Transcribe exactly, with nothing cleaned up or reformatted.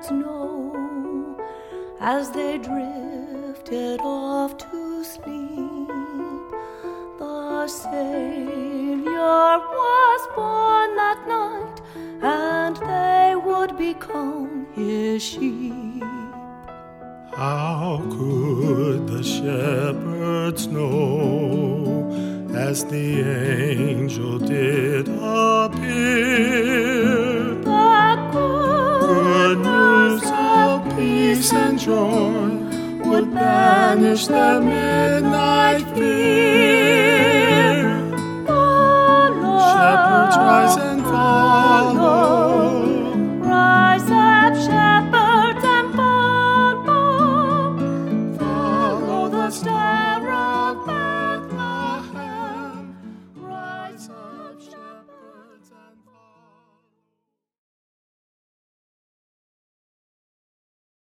shepherds know, as they drifted off to sleep, the Savior was born that night, and they would become his sheep. How could the shepherds know, as the angel did appear, The good, good news of peace and joy would banish their midnight fear? Follow, Shepherds, rise and follow. Rise up, shepherds, and follow. Follow the star.